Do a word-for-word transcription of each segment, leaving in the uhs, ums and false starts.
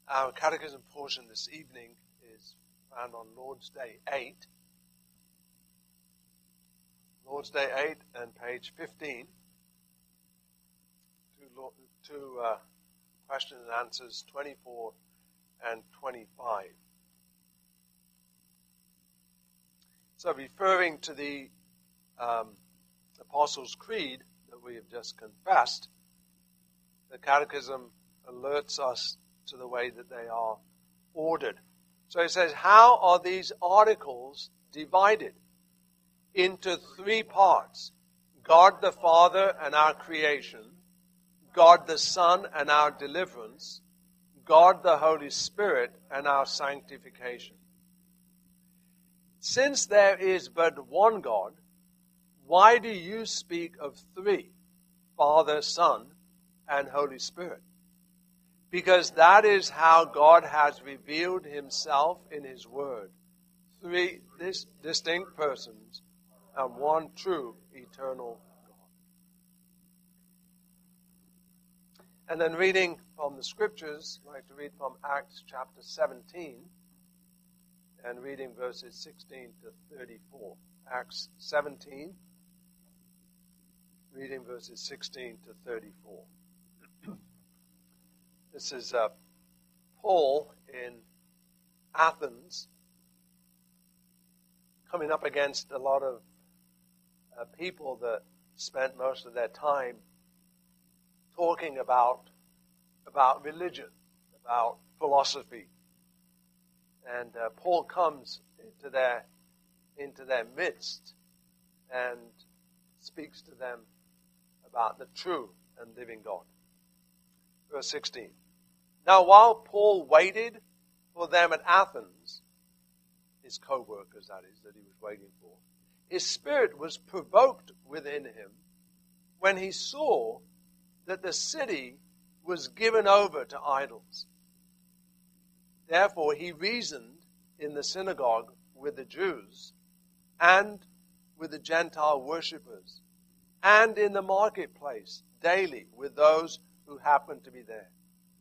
Our catechism portion this evening is found on Lord's Day eight. Lord's Day eight and page fifteen. Two, two uh, question and answers, twenty-four and twenty-five. So referring to the um, Apostles' Creed that we have just confessed, the Catechism alerts us to the way that they are ordered. So it says, how are these articles divided? Into three parts. God the Father and our creation, God the Son and our deliverance, God the Holy Spirit and our sanctification. Since there is but one God, why do you speak of three, Father, Son, and Holy Spirit? Because that is how God has revealed himself in his word. Three dis- distinct persons and one true eternal God. And then reading from the scriptures, I'd like to read from Acts chapter seventeen and reading verses sixteen to thirty-four. Acts seventeen, reading verses sixteen to thirty-four. This is uh, Paul in Athens, coming up against a lot of uh, people that spent most of their time talking about, about religion, about philosophy. And uh, Paul comes into their, into their midst and speaks to them about the true and living God. Verse sixteen. Now while Paul waited for them at Athens, his co-workers that is, that he was waiting for, his spirit was provoked within him when he saw that the city was given over to idols. Therefore he reasoned in the synagogue with the Jews and with the Gentile worshippers, and in the marketplace daily with those who happened to be there.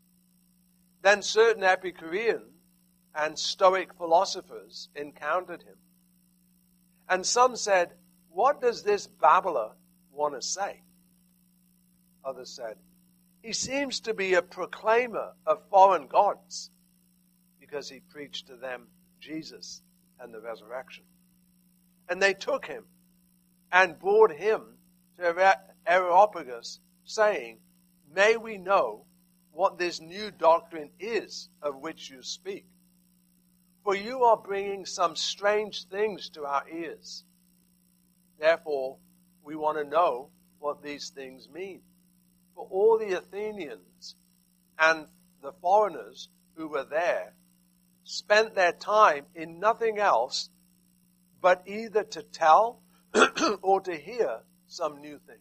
Then certain Epicurean and Stoic philosophers encountered him. And some said, what does this babbler want to say? Others said, he seems to be a proclaimer of foreign gods, because he preached to them Jesus and the resurrection. And they took him and brought him to Areopagus, saying, may we know what this new doctrine is of which you speak? For you are bringing some strange things to our ears. Therefore, we want to know what these things mean. For all the Athenians and the foreigners who were there spent their time in nothing else but either to tell or to hear some new thing.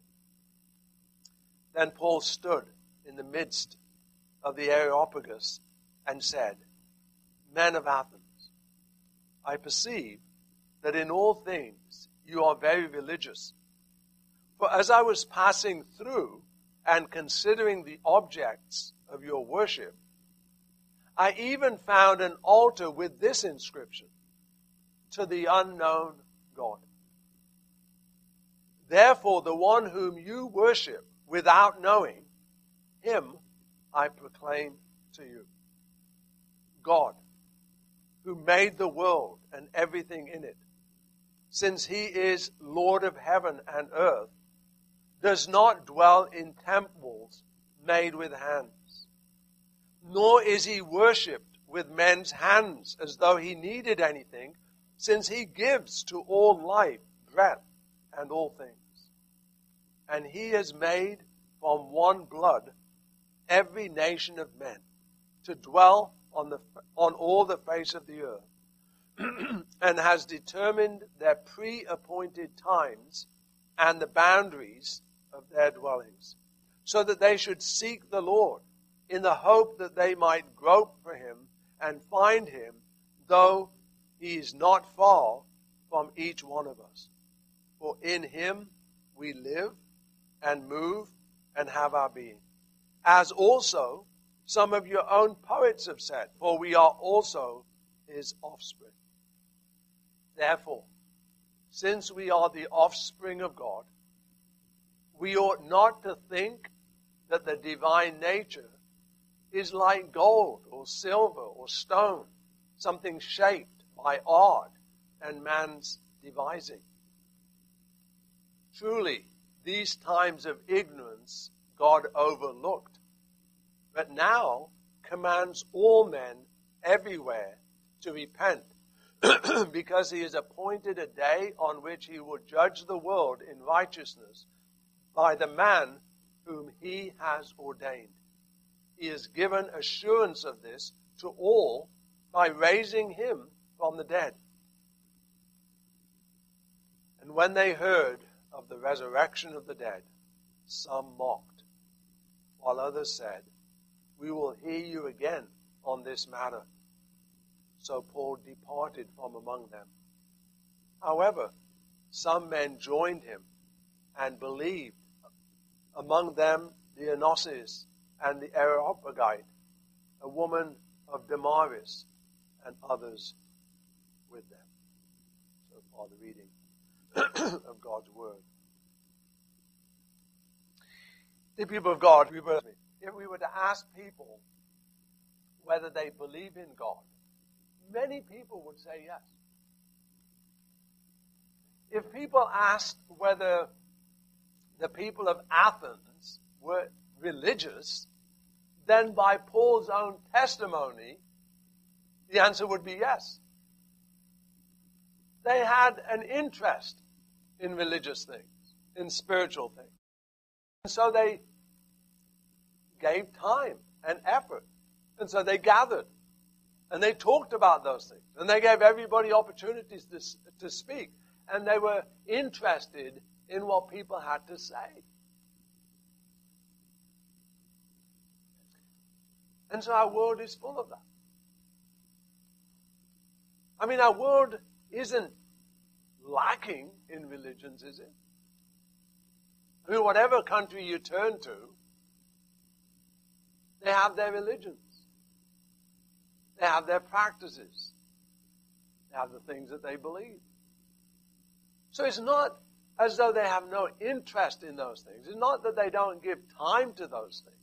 Then Paul stood in the midst of the Areopagus and said, men of Athens, I perceive that in all things you are very religious. For as I was passing through and considering the objects of your worship, I even found an altar with this inscription, to the unknown God. Therefore the one whom you worship without knowing, him I proclaim to you. God, who made the world and everything in it, since he is Lord of heaven and earth, does not dwell in temples made with hands, nor is he worshipped with men's hands as though he needed anything, since he gives to all life, breath, and all things. And he has made from one blood every nation of men to dwell on the on all the face of the earth, and has determined their pre-appointed times and the boundaries of their dwellings, so that they should seek the Lord in the hope that they might grope for him and find him, though he is not far from each one of us. For in him we live and move and have our being. As also Some of your own poets have said, for we are also his offspring. Therefore, since we are the offspring of God, we ought not to think that the divine nature is like gold or silver or stone, something shaped by art and man's devising. Truly, these times of ignorance God overlooked, but now commands all men everywhere to repent, because he has appointed a day on which he will judge the world in righteousness by the man whom he has ordained. He has given assurance of this to all by raising him from the dead. And when they heard of the resurrection of the dead, some mocked, while others said, we will hear you again on this matter. So Paul departed from among them. However, some men joined him and believed, among them Dionysius and the Areopagite, a woman of Damaris, and others with them. So far the reading of God's Word. The people of God, we were, if we were to ask people whether they believe in God, many people would say yes. If people asked whether the people of Athens were religious, then by Paul's own testimony, the answer would be yes. They had an interest in religious things, in spiritual things. And so they gave time and effort. And so they gathered. And they talked about those things. And they gave everybody opportunities to, to speak. And they were interested in what people had to say. And so our world is full of that. I mean, our world isn't lacking in religions, is it? I mean, whatever country you turn to, they have their religions. They have their practices. They have the things that they believe. So it's not as though they have no interest in those things. It's not that they don't give time to those things.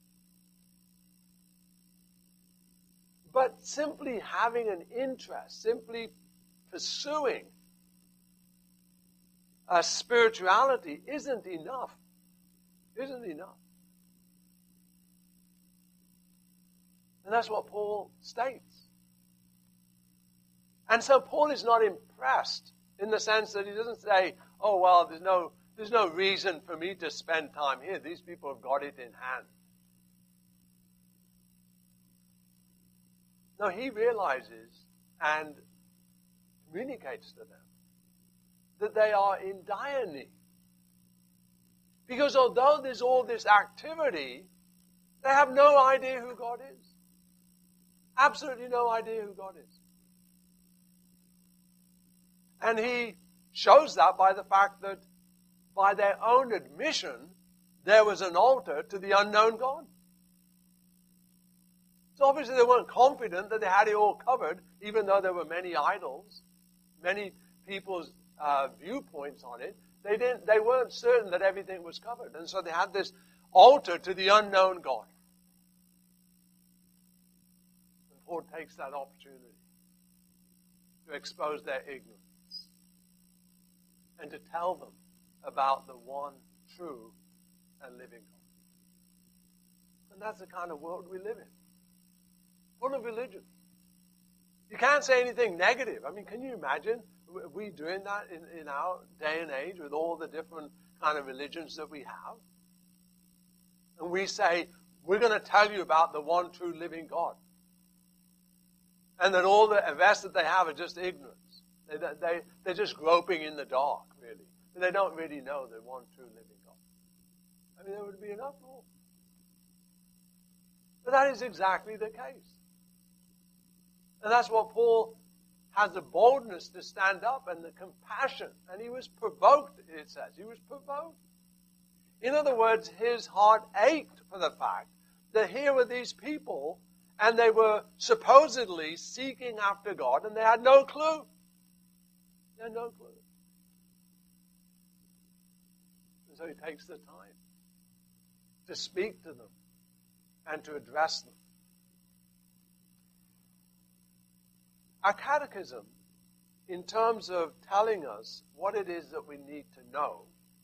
But simply having an interest, simply pursuing a spirituality isn't enough. Isn't enough. And that's what Paul states. And so Paul is not impressed in the sense that he doesn't say, oh, well, there's no, there's no reason for me to spend time here. These people have got it in hand. No, he realizes and communicates to them that they are in dire need. Because although there's all this activity, they have no idea who God is. Absolutely no idea who God is. And he shows that by the fact that by their own admission, there was an altar to the unknown God. So obviously they weren't confident that they had it all covered, even though there were many idols, many people's uh, viewpoints on it. They didn't. They weren't certain that everything was covered, and so they had this altar to the unknown God. And Paul takes that opportunity to expose their ignorance and to tell them about the one true and living God. And that's the kind of world we live in. Full of religion. You can't say anything negative. I mean, can you imagine we doing that in, in our day and age with all the different kind of religions that we have? And we say, we're going to tell you about the one true living God. And that all the rest that they have are just ignorance. They, they, they're just groping in the dark, really. And they don't really know the one true living God. I mean, there would be enough more. But that is exactly the case. And that's what Paul has the boldness to stand up and the compassion. And he was provoked, it says. He was provoked. In other words, his heart ached for the fact that here were these people, and they were supposedly seeking after God, and they had no clue. They had no clue. And so he takes the time to speak to them and to address them. Our catechism, in terms of telling us what it is that we need to know,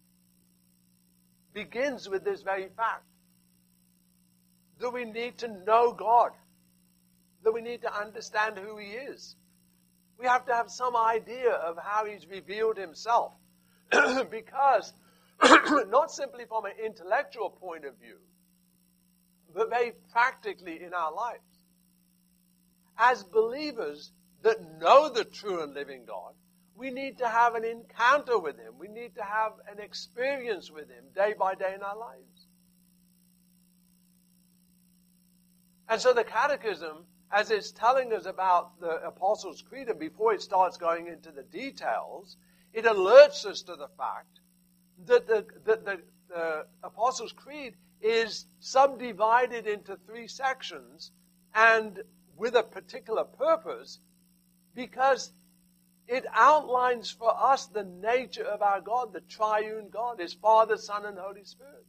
begins with this very fact. That we need to know God. That we need to understand who He is. We have to have some idea of how He's revealed Himself. Because, not simply from an intellectual point of view, but very practically in our lives. As believers that know the true and living God, we need to have an encounter with Him. We need to have an experience with Him day by day in our lives. And so the Catechism, as it's telling us about the Apostles' Creed, and before it starts going into the details, it alerts us to the fact that the, that the, the Apostles' Creed is subdivided into three sections, and with a particular purpose, because it outlines for us the nature of our God, the triune God, His Father, Son, and Holy Spirit.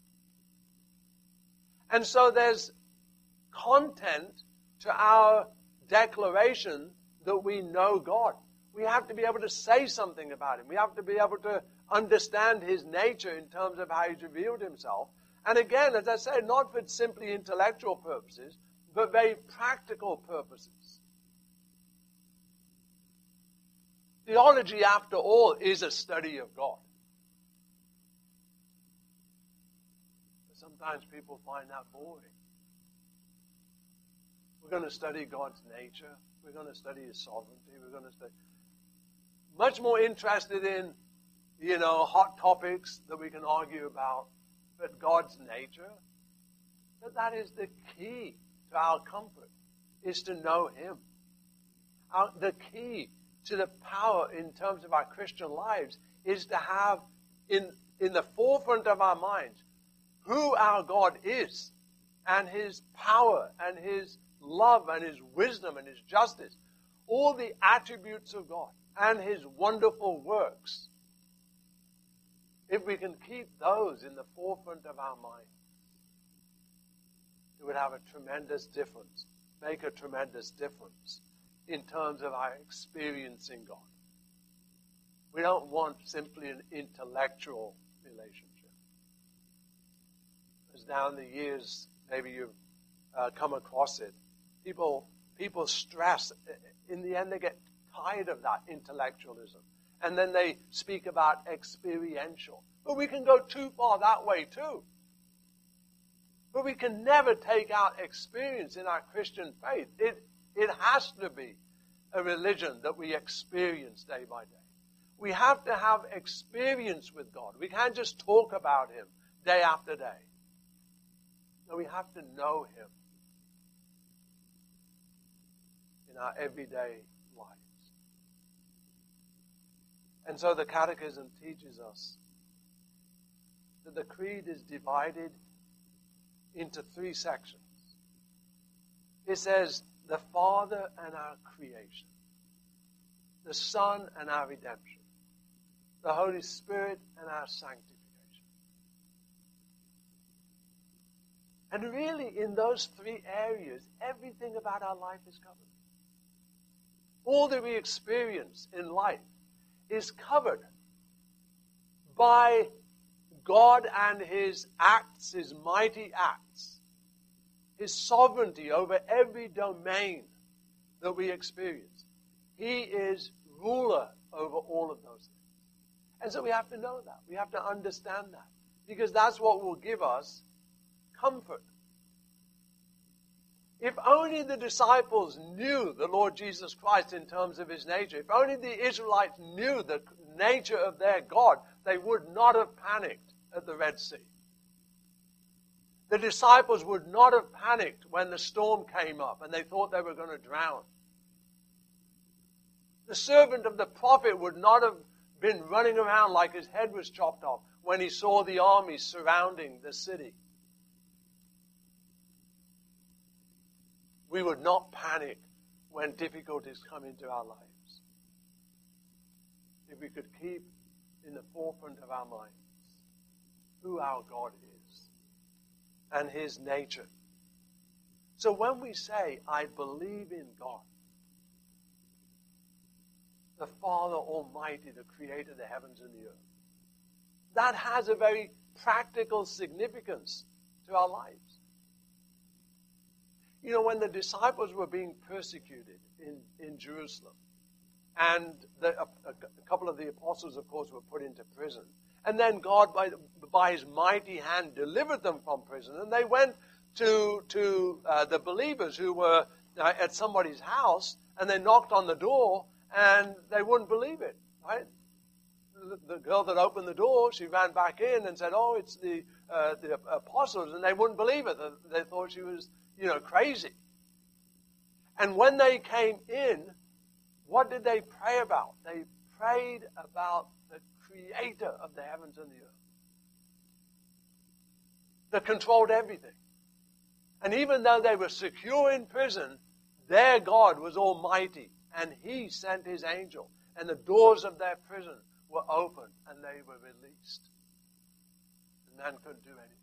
And so there's content to our declaration that we know God. We have to be able to say something about Him. We have to be able to understand His nature in terms of how He's revealed Himself. And again, as I said, not for simply intellectual purposes, but very practical purposes. Theology, after all, is a study of God. But sometimes people find that boring. We're going to study God's nature. We're going to study His sovereignty. We're going to study... Much more interested in, you know, hot topics that we can argue about, but God's nature. But that is the key to our comfort, is to know Him. Our, the key to the power in terms of our Christian lives is to have in, in the forefront of our minds who our God is, and His power and His love and His wisdom and His justice, all the attributes of God and His wonderful works. If we can keep those in the forefront of our minds, it would have a tremendous difference, make a tremendous difference in terms of our experiencing God. We don't want simply an intellectual relationship. As down the years, maybe you've uh, come across it, people people stress. In the end, they get tired of that intellectualism. And then they speak about experiential. But we can go too far that way too. But we can never take out experience in our Christian faith. It It has to be a religion that we experience day by day. We have to have experience with God. We can't just talk about Him day after day. No, we have to know Him in our everyday lives. And so the Catechism teaches us that the Creed is divided into three sections. It says, the Father and our creation, the Son and our redemption, the Holy Spirit and our sanctification. And really, in those three areas, everything about our life is covered. All that we experience in life is covered by God and His acts, His mighty acts. His sovereignty over every domain that we experience. He is ruler over all of those things. And so we have to know that. We have to understand that. Because that's what will give us comfort. If only the disciples knew the Lord Jesus Christ in terms of His nature, if only the Israelites knew the nature of their God, they would not have panicked at the Red Sea. The disciples would not have panicked when the storm came up and they thought they were going to drown. The servant of the prophet would not have been running around like his head was chopped off when he saw the armies surrounding the city. we would not panic when difficulties come into our lives. If we could keep in the forefront of our minds who our God is and his nature. So when we say, I believe in God, the Father Almighty, the creator of the heavens and the earth, that has a very practical significance to our lives. You know, when the disciples were being persecuted in, in Jerusalem, and the, a, a couple of the apostles, of course, were put into prison, and then God, by, by his mighty hand, delivered them from prison, and they went to, to uh, the believers who were uh, at somebody's house, and they knocked on the door, and they wouldn't believe it, right? The, the girl that opened the door, she ran back in and said, oh, it's the, uh, the apostles, and they wouldn't believe it. They, they thought she was, you know, crazy. And when they came in, what did they pray about? They prayed about the creator of the heavens and the earth, that controlled everything. And even though they were secure in prison, their God was almighty, and he sent his angel, and the doors of their prison were opened, and they were released. And none could do anything.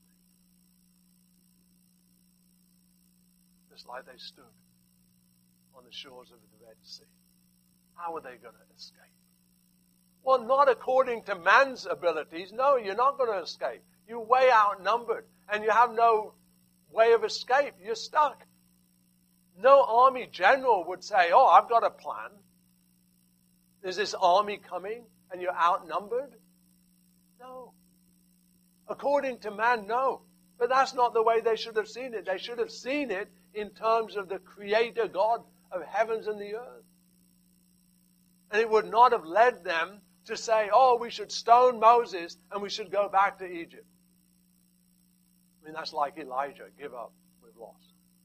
Just like they stood on the shores of the Red Sea. How are they going to escape? Well, not according to man's abilities. No, you're not going to escape. You're way outnumbered, and you have no way of escape. You're stuck. No army general would say, oh, I've got a plan. There's this army coming, and you're outnumbered? No. According to man, no. But that's not the way they should have seen it. They should have seen it in terms of the Creator God of heavens and the earth. And it would not have led them to say, oh, we should stone Moses and we should go back to Egypt. I mean, that's like Elijah. Give up. We've lost.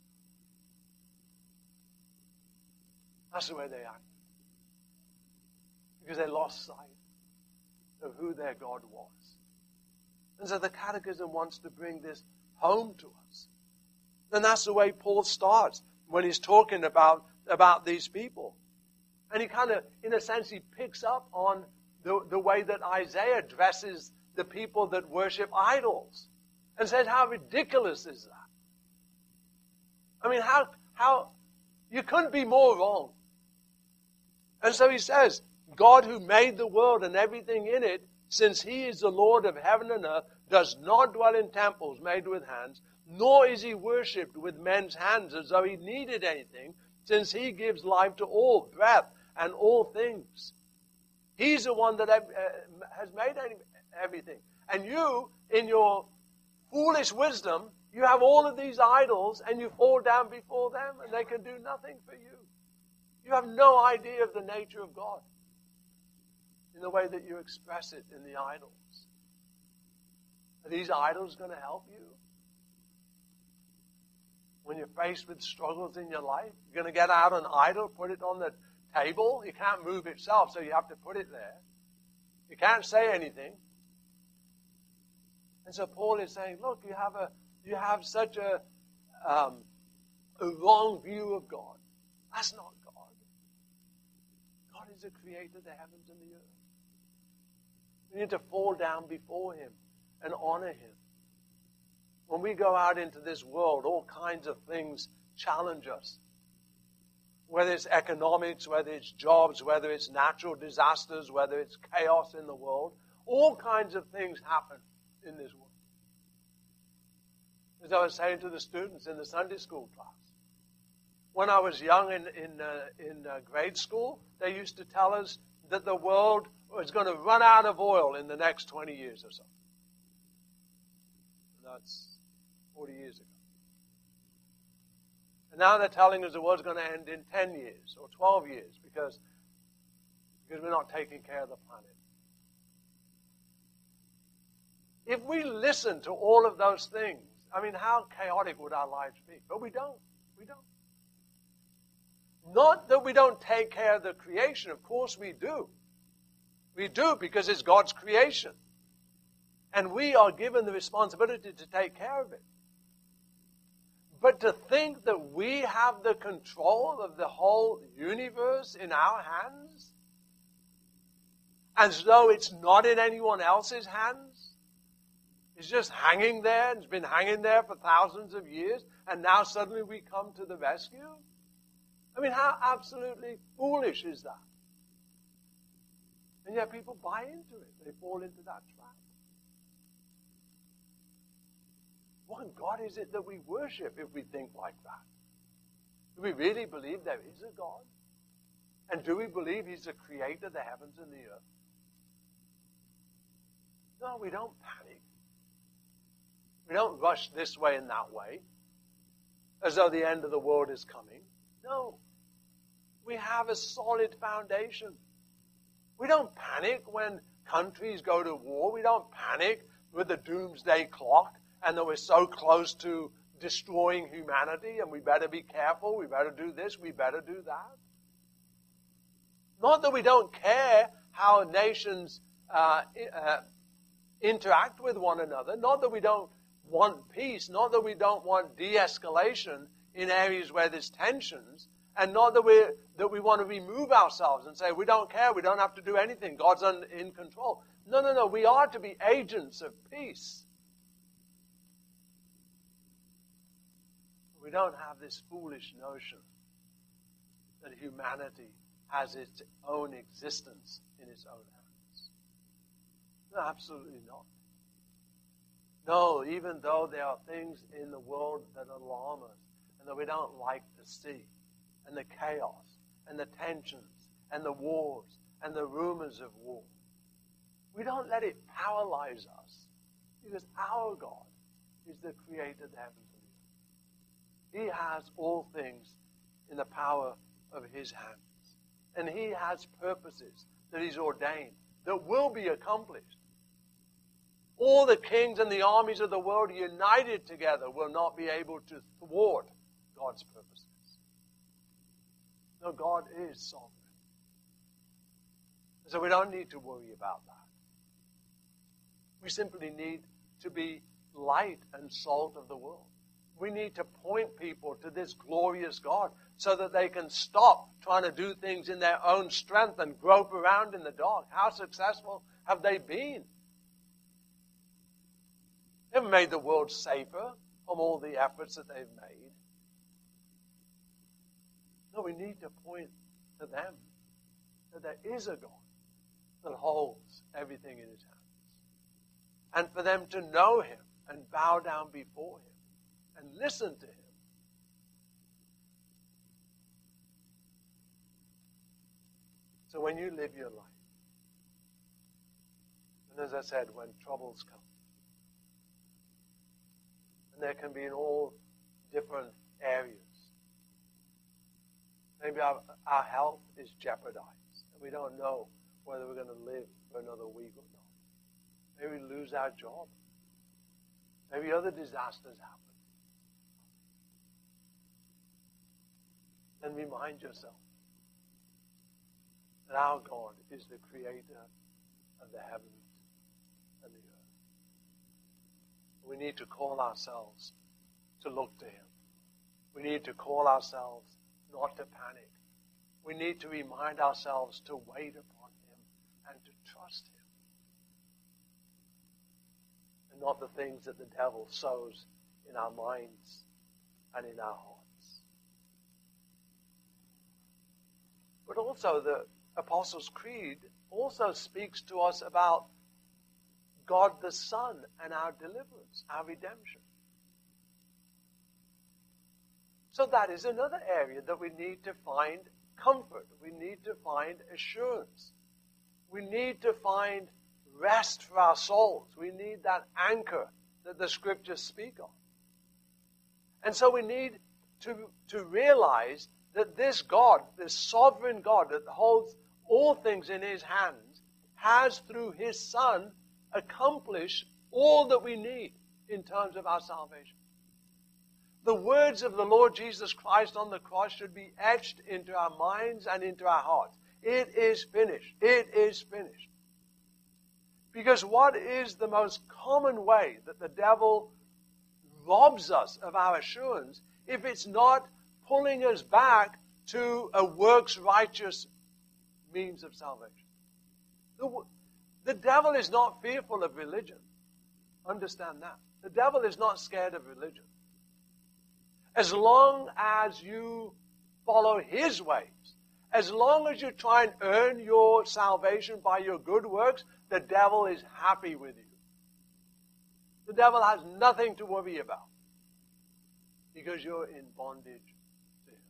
That's the way they acted. Because they lost sight of who their God was. And so the Catechism wants to bring this home to us. And that's the way Paul starts when he's talking about, about these people. And he kind of, in a sense, he picks up on the, the way that Isaiah addresses the people that worship idols. And says, how ridiculous is that? I mean, how, how, you couldn't be more wrong. And so he says, God who made the world and everything in it, since he is the Lord of heaven and earth, does not dwell in temples made with hands, nor is he worshipped with men's hands as though he needed anything, since he gives life to all, breath, and all things. He's the one that has made everything. And you, in your foolish wisdom, you have all of these idols, and you fall down before them, and they can do nothing for you. You have no idea of the nature of God in the way that you express it in the idols. Are these idols going to help you? When you're faced with struggles in your life, you're going to get out an idol, put it on the table. You can't move itself, so you have to put it there. You can't say anything. And so Paul is saying, look, you have a you have such a, um, a wrong view of God. That's not God. God is the creator of the heavens and the earth. We need to fall down before him and honor him. When we go out into this world, all kinds of things challenge us. Whether it's economics, whether it's jobs, whether it's natural disasters, whether it's chaos in the world, all kinds of things happen in this world. As I was saying to the students in the Sunday school class, when I was young in, in, uh, in uh, grade school, they used to tell us that the world was going to run out of oil in the next twenty years or so. That's forty years ago. And now they're telling us the world's going to end in ten years or twelve years because, because we're not taking care of the planet. If we listen to all of those things, I mean, how chaotic would our lives be? But we don't. We don't. Not that we don't take care of the creation. Of course we do. We do because it's God's creation. And we are given the responsibility to take care of it. But to think that we have the control of the whole universe in our hands, as though it's not in anyone else's hands, it's just hanging there, and it's been hanging there for thousands of years, and now suddenly we come to the rescue? I mean, how absolutely foolish is that? And yet people buy into it. They fall into that trap. What God is it that we worship if we think like that? Do we really believe there is a God? And do we believe He's the creator of the heavens and the earth? No, we don't panic. We don't rush this way and that way as though the end of the world is coming. No. We have a solid foundation. We don't panic when countries go to war. We don't panic with the doomsday clock and that we're so close to destroying humanity and we better be careful, we better do this, we better do that. Not that we don't care how nations uh, uh, interact with one another, not that we don't want peace, not that we don't want de-escalation in areas where there's tensions, and not that we that we want to remove ourselves and say we don't care, we don't have to do anything, God's un, in control. No, no, no, we are to be agents of peace. We don't have this foolish notion that humanity has its own existence in its own hands. No, absolutely not. No, even though there are things in the world that alarm us and that we don't like to see, and the chaos, and the tensions, and the wars, and the rumors of war, we don't let it paralyze us, because our God is the creator of the heavens and the earth. He has all things in the power of His hands. And He has purposes that He's ordained that will be accomplished. All the kings and the armies of the world united together will not be able to thwart God's purposes. No, God is sovereign. So we don't need to worry about that. We simply need to be light and salt of the world. We need to point people to this glorious God so that they can stop trying to do things in their own strength and grope around in the dark. How successful have they been? They've made the world safer from all the efforts that they've made. No, we need to point to them that there is a God that holds everything in His hands. And for them to know Him and bow down before Him and listen to Him. So when you live your life, and as I said, when troubles come, and there can be in all different areas, maybe our, our health is jeopardized, and we don't know whether we're going to live for another week or not. Maybe we lose our job. Maybe other disasters happen. Then remind yourself that our God is the creator of the heavens and the earth. We need to call ourselves to look to Him. We need to call ourselves not to panic. We need to remind ourselves to wait upon Him and to trust Him. And not the things that the devil sows in our minds and in our hearts. But also the Apostles' Creed also speaks to us about God the Son and our deliverance, our redemption. So that is another area that we need to find comfort. We need to find assurance. We need to find rest for our souls. We need that anchor that the Scriptures speak of. And so we need to, to realize that this God, this sovereign God that holds all things in His hands, has through His Son accomplished all that we need in terms of our salvation. The words of the Lord Jesus Christ on the cross should be etched into our minds and into our hearts. It is finished. It is finished. Because what is the most common way that the devil robs us of our assurance if it's not pulling us back to a works righteous means of salvation. The, the devil is not fearful of religion. Understand that. The devil is not scared of religion. As long as you follow his ways, as long as you try and earn your salvation by your good works, the devil is happy with you. The devil has nothing to worry about because you're in bondage to him.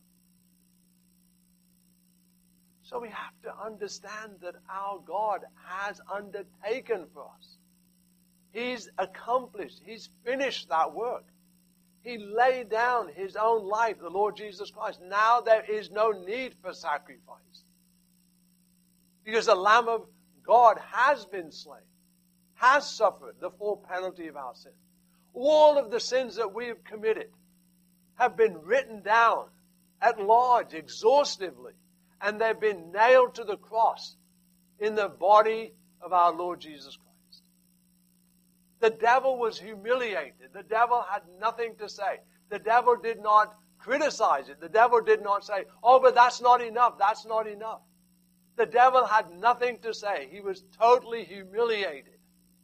So we have to understand that our God has undertaken for us. He's accomplished, He's finished that work. He laid down His own life, the Lord Jesus Christ. Now there is no need for sacrifice. Because the Lamb of God has been slain, has suffered the full penalty of our sin. All of the sins that we have committed have been written down at large, exhaustively, and they've been nailed to the cross in the body of our Lord Jesus Christ. The devil was humiliated. The devil had nothing to say. The devil did not criticize it. The devil did not say, oh, but that's not enough. That's not enough. The devil had nothing to say. He was totally humiliated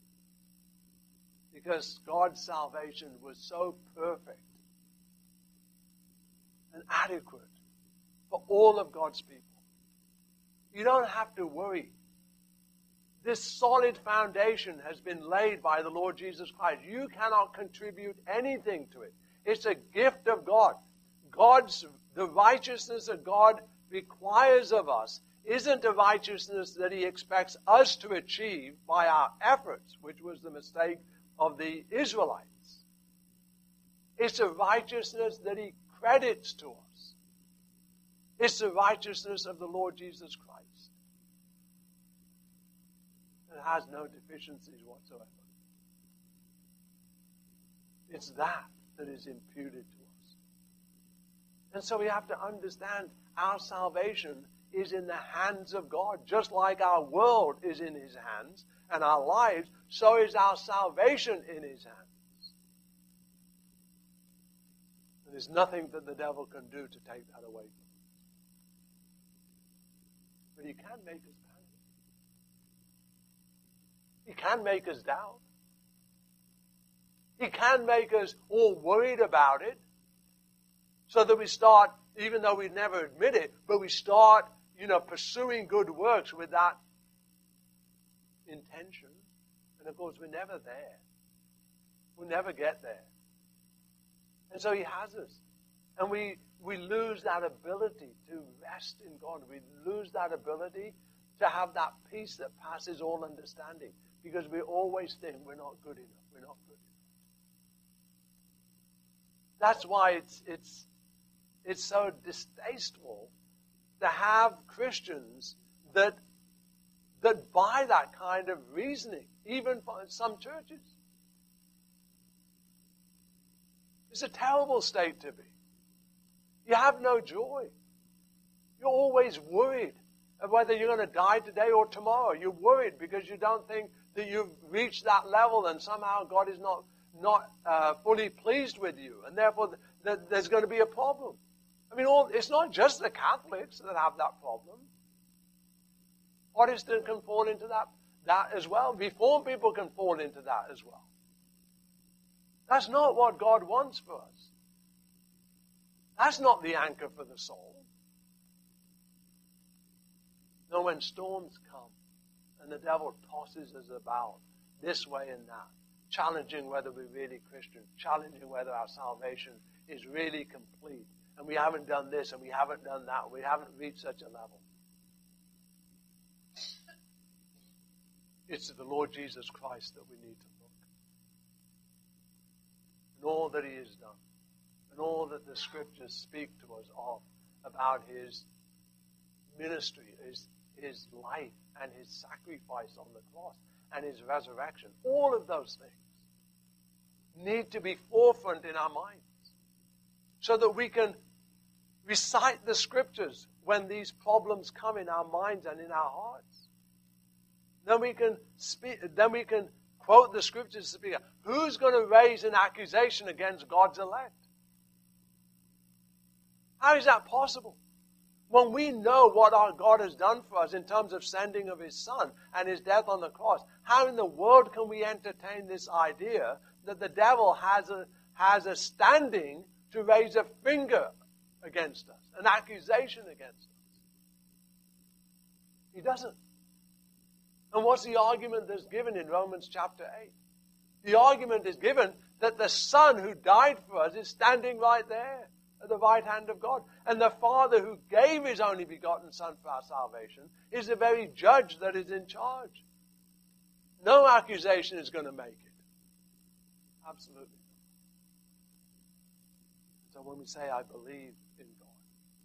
because God's salvation was so perfect and adequate for all of God's people. You don't have to worry. This solid foundation has been laid by the Lord Jesus Christ. You cannot contribute anything to it. It's a gift of God. God's, the righteousness that God requires of us isn't a righteousness that He expects us to achieve by our efforts, which was the mistake of the Israelites. It's a righteousness that He credits to us. It's the righteousness of the Lord Jesus Christ. It has no deficiencies whatsoever. It's that that is imputed to us. And so we have to understand our salvation is in the hands of God. Just like our world is in His hands and our lives, so is our salvation in His hands. And there's nothing that the devil can do to take that away from us. But he can make us panic. He can make us doubt. He can make us all worried about it so that we start, even though we never admit it, but we start, you know, pursuing good works with that intention. And of course, we're never there. We'll never get there. And so He has us. And we, we lose that ability to rest in God. We lose that ability to have that peace that passes all understanding. Because we always think we're not good enough. We're not good enough. That's why it's it's it's so distasteful to have Christians that that buy that kind of reasoning, even for some churches. It's a terrible state to be. You have no joy. You're always worried of whether you're going to die today or tomorrow. You're worried because you don't think that you've reached that level and somehow God is not not uh, fully pleased with you, and therefore th- th- there's going to be a problem. I mean, all, it's not just the Catholics that have that problem. Protestants can fall into that, that as well. Reformed people can fall into that as well. That's not what God wants for us. That's not the anchor for the soul. No, when storms come and the devil tosses us about this way and that, challenging whether we're really Christian, challenging whether our salvation is really complete, and we haven't done this and we haven't done that, we haven't reached such a level. It's to the Lord Jesus Christ that we need to look. And all that He has done, and all that the Scriptures speak to us of about His ministry, His, his life, and His sacrifice on the cross, and His resurrection. All of those things need to be forefront in our minds so that we can recite the Scriptures when these problems come in our minds and in our hearts. Then we can speak, then we can quote the scriptures to speak. Who's going to raise an accusation against God's elect? How is that possible? When we know what our God has done for us in terms of sending of His Son and His death on the cross, how in the world can we entertain this idea that the devil has a, has a standing to raise a finger against us, an accusation against us? He doesn't. And what's the argument that's given in Romans chapter eight? The argument is given that the Son who died for us is standing right there at the right hand of God. And the Father who gave His only begotten Son for our salvation is the very judge that is in charge. No accusation is going to make it. Absolutely. So when we say, I believe in God,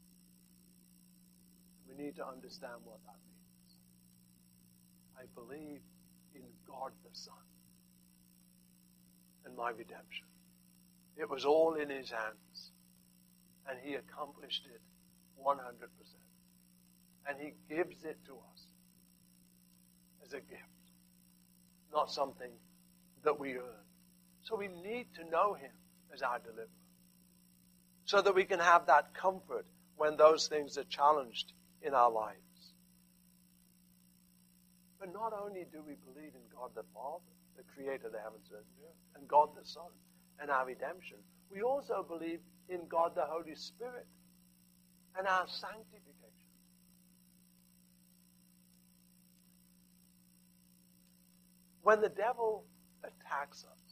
we need to understand what that means. I believe in God the Son and my redemption. It was all in His hands, and He accomplished it one hundred percent. And He gives it to us as a gift, not something that we earn. So we need to know Him as our deliverer, so that we can have that comfort when those things are challenged in our lives. But not only do we believe in God the Father, the creator of the heavens and the earth, and God the Son, and our redemption, we also believe in God the Holy Spirit and our sanctification. When the devil attacks us,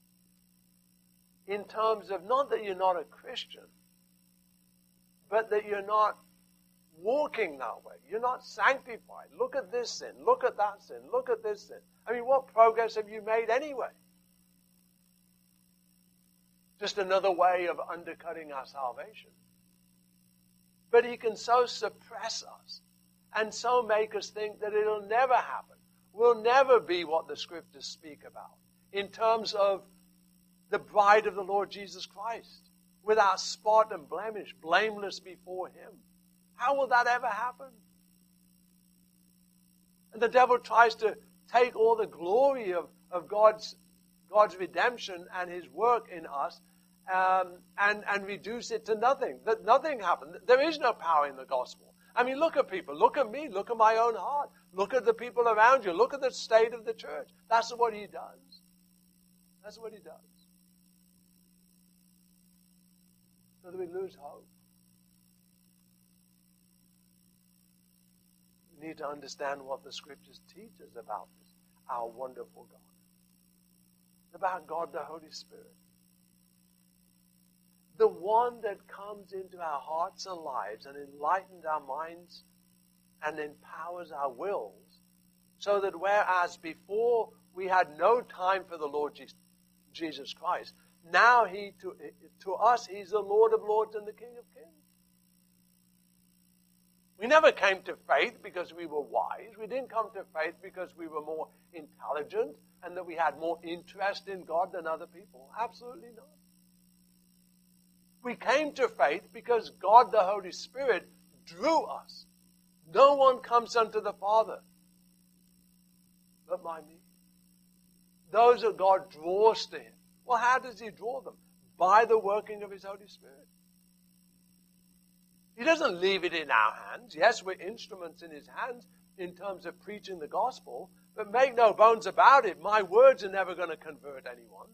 in terms of not that you're not a Christian, but that you're not walking that way. You're not sanctified. Look at this sin. Look at that sin. Look at this sin. I mean, what progress have you made anyway? Just another way of undercutting our salvation. But he can so suppress us and so make us think that it'll never happen. We'll never be what the scriptures speak about in terms of the bride of the Lord Jesus Christ, without spot and blemish, blameless before Him. How will that ever happen? And the devil tries to take all the glory of, of God's, God's redemption and His work in us um, and, and reduce it to nothing. That nothing happened. There is no power in the gospel. I mean, look at people. Look at me. Look at my own heart. Look at the people around you. Look at the state of the church. That's what he does. That's what he does. So that we lose hope. We need to understand what the scriptures teach us about this, our wonderful God. About God the Holy Spirit. The one that comes into our hearts and lives and enlightens our minds and empowers our wills, so that whereas before we had no time for the Lord Jesus Christ, now he to, to us He's the Lord of lords and the King of kings. We never came to faith because we were wise. We didn't come to faith because we were more intelligent and that we had more interest in God than other people. Absolutely not. We came to faith because God the Holy Spirit drew us. No one comes unto the Father but by me. Those that God draws to Him. Well, how does He draw them? By the working of His Holy Spirit. He doesn't leave it in our hands. Yes, we're instruments in His hands in terms of preaching the gospel, but make no bones about it, my words are never going to convert anyone.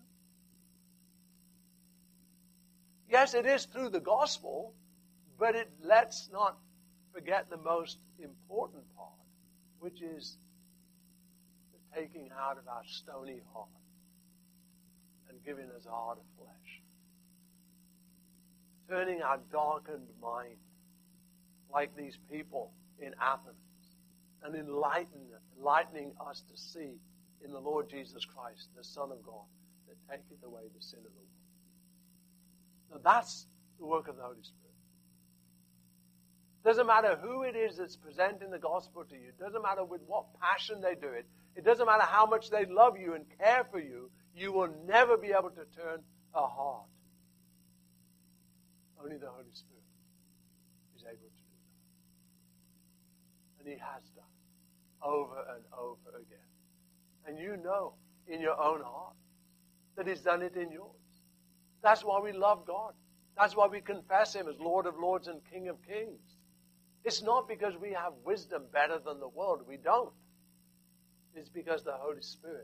Yes, it is through the gospel, but it, let's not forget the most important part, which is the taking out of our stony heart and giving us a heart of flesh. Turning our darkened mind, like these people in Athens, and enlighten, enlightening us to see in the Lord Jesus Christ, the Son of God, that taketh away the sin of the world. Now that's the work of the Holy Spirit. Doesn't matter who it is that's presenting the gospel to you. It doesn't matter with what passion they do it. It doesn't matter how much they love you and care for you. You will never be able to turn a heart. Only the Holy Spirit is able to do that. And He has done over and over again. And you know, in your own heart, that He's done it in yours. That's why we love God. That's why we confess Him as Lord of Lords and King of Kings. It's not because we have wisdom better than the world. We don't. It's because the Holy Spirit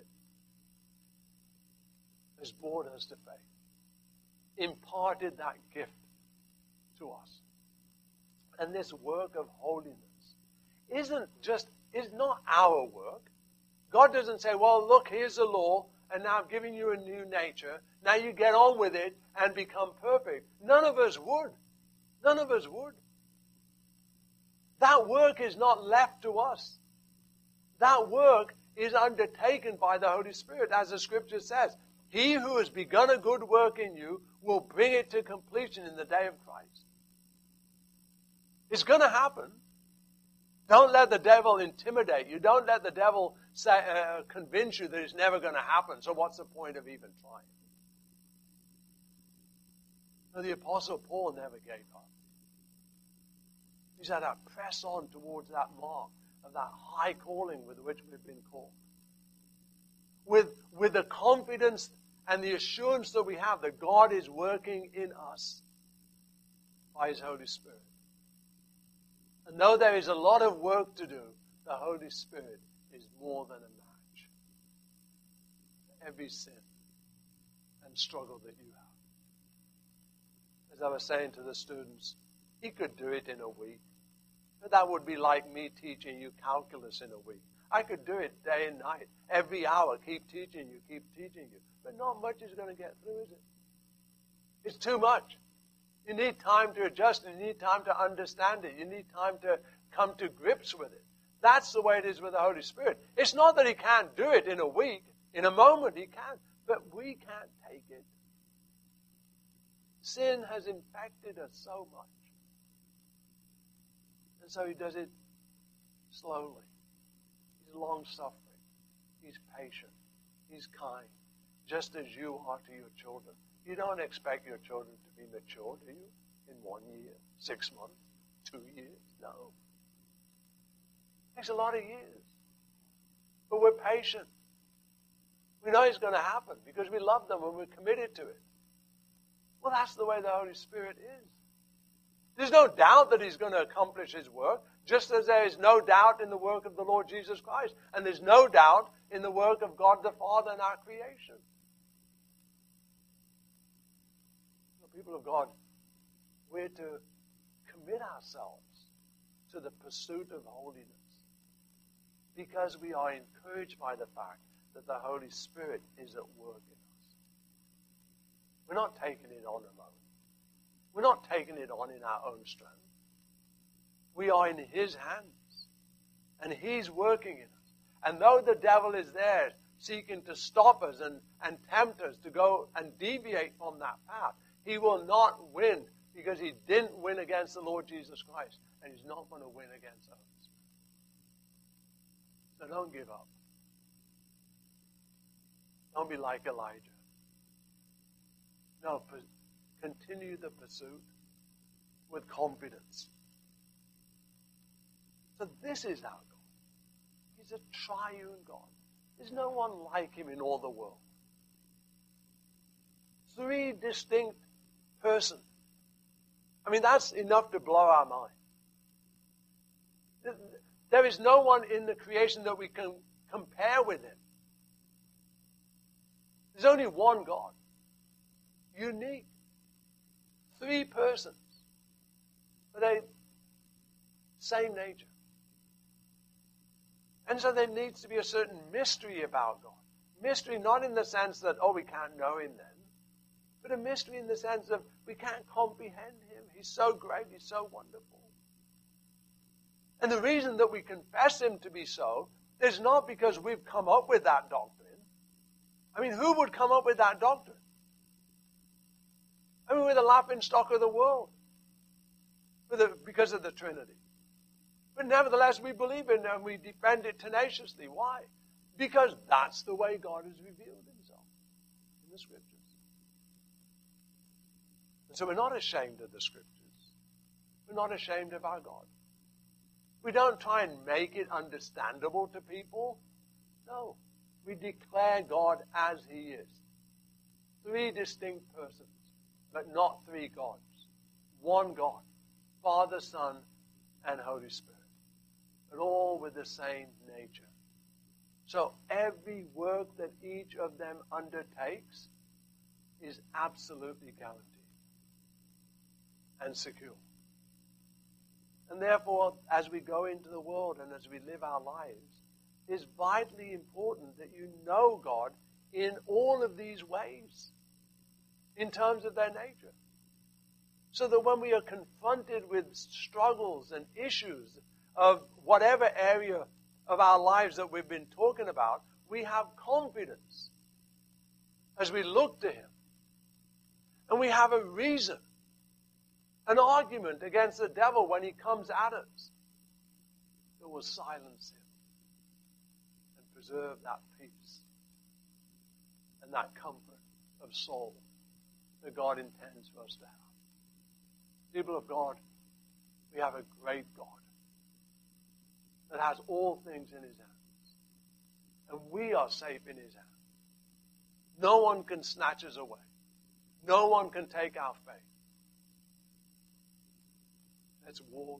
has brought us to faith, imparted that gift to us. And this work of holiness isn't just, is not our work. God doesn't say, well, look, here's the law, and now I'm giving you a new nature. Now you get on with it and become perfect. None of us would. None of us would. That work is not left to us. That work is undertaken by the Holy Spirit, as the Scripture says. He who has begun a good work in you will bring it to completion in the day of Christ. It's going to happen. Don't let the devil intimidate you. Don't let the devil say, uh, convince you that it's never going to happen. So what's the point of even trying? No, the Apostle Paul never gave up. He said, I press on towards that mark of that high calling with which we've been called. With, with the confidence and the assurance that we have that God is working in us by His Holy Spirit. And though there is a lot of work to do, the Holy Spirit is more than a match for every sin and struggle that you have. As I was saying to the students, He could do it in a week. But that would be like me teaching you calculus in a week. I could do it day and night, every hour, keep teaching you, keep teaching you. But not much is going to get through, is it? It's too much. You need time to adjust, and you need time to understand it. You need time to come to grips with it. That's the way it is with the Holy Spirit. It's not that He can't do it in a week. In a moment He can. But we can't take it. Sin has infected us so much. And so He does it slowly. He's long-suffering. He's patient. He's kind. Just as you are to your children. You don't expect your children to be mature, do you? In one year, six months, two years? No. It takes a lot of years. But we're patient. We know it's going to happen because we love them and we're committed to it. Well, that's the way the Holy Spirit is. There's no doubt that He's going to accomplish His work, just as there is no doubt in the work of the Lord Jesus Christ. And there's no doubt in the work of God the Father in our creation. People of God, we're to commit ourselves to the pursuit of holiness because we are encouraged by the fact that the Holy Spirit is at work in us. We're not taking it on alone. We're not taking it on in our own strength. We are in His hands, and He's working in us. And though the devil is there seeking to stop us and, and tempt us to go and deviate from that path, he will not win because he didn't win against the Lord Jesus Christ, and he's not going to win against us. So don't give up. Don't be like Elijah. No, continue the pursuit with confidence. So this is our God. He's a triune God. There's no one like Him in all the world. Three distinct person. I mean, that's enough to blow our mind. There is no one in the creation that we can compare with Him. There's only one God. Unique. Three persons. But they same nature. And so there needs to be a certain mystery about God. Mystery not in the sense that, oh, we can't know Him then. But a mystery in the sense of we can't comprehend Him. He's so great. He's so wonderful. And the reason that we confess Him to be so is not because we've come up with that doctrine. I mean, who would come up with that doctrine? I mean, we're the laughing stock of the world for the, because of the Trinity. But nevertheless, we believe in it and we defend it tenaciously. Why? Because that's the way God has revealed Himself in the Scriptures. And so we're not ashamed of the Scriptures. We're not ashamed of our God. We don't try and make it understandable to people. No. We declare God as he is. Three distinct persons, but not three gods. One God, Father, Son, and Holy Spirit, but all with the same nature. So every work that each of them undertakes is absolutely guaranteed and secure. And therefore, as we go into the world and as we live our lives, it's vitally important that you know God in all of these ways, in terms of their nature. So that when we are confronted with struggles and issues of whatever area of our lives that we've been talking about, we have confidence as we look to him. And we have a reason, an argument against the devil when he comes at us that will silence him and preserve that peace and that comfort of soul that God intends for us to have. People of God, we have a great God that has all things in his hands. And we are safe in his hands. No one can snatch us away. No one can take our faith. Let's walk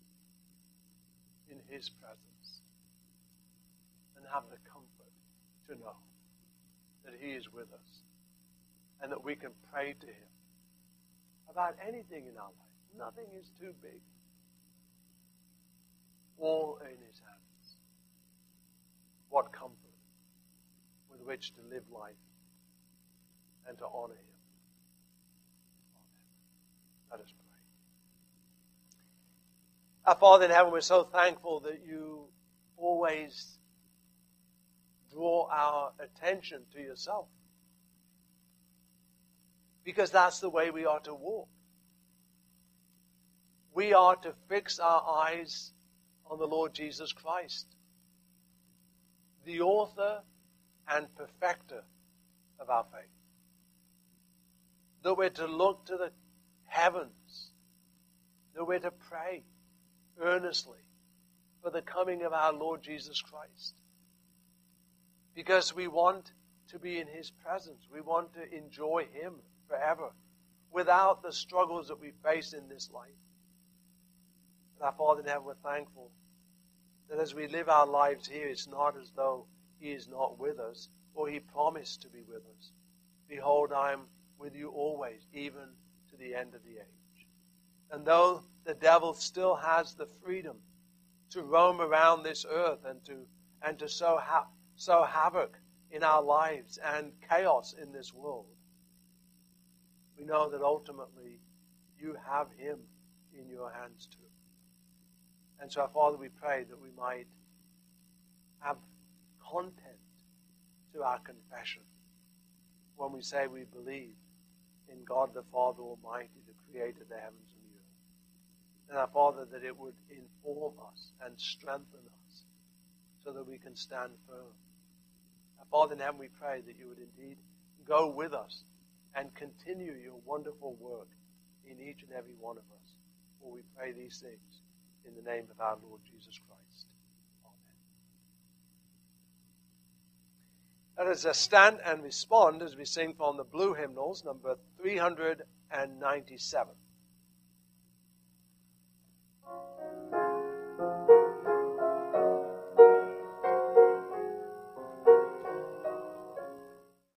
in his presence and have the comfort to know that he is with us and that we can pray to him about anything in our life. Nothing is too big. All in his hands. What comfort with which to live life and to honor him. Amen. Let us pray. Our Father in heaven, we're so thankful that you always draw our attention to yourself. Because that's the way we are to walk. We are to fix our eyes on the Lord Jesus Christ, the author and perfecter of our faith. That we're to look to the heavens, that we're to pray earnestly for the coming of our Lord Jesus Christ. Because we want to be in his presence. We want to enjoy him forever without the struggles that we face in this life. But our Father in heaven, we're thankful that as we live our lives here, it's not as though he is not with us, or he promised to be with us. Behold, I am with you always, even to the end of the age. And though the devil still has the freedom to roam around this earth and to and to sow, ha- sow havoc in our lives and chaos in this world, we know that ultimately you have him in your hands too. And so, Father, we pray that we might have content to our confession when we say we believe in God the Father Almighty, the creator of the heavens and the earth. And our Father, that it would inform us and strengthen us so that we can stand firm. Our Father in heaven, we pray that you would indeed go with us and continue your wonderful work in each and every one of us. For we pray these things in the name of our Lord Jesus Christ. Amen. Let us uh, stand and respond as we sing from the blue hymnals, number three hundred ninety-seven.